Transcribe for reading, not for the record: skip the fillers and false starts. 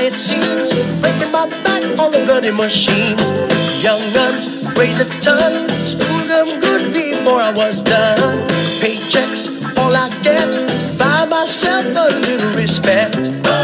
it seems, breaking my back on the bloody machine. Young guns raised a ton, schooled them good before I was done. Paychecks, all I get, buy myself a little respect.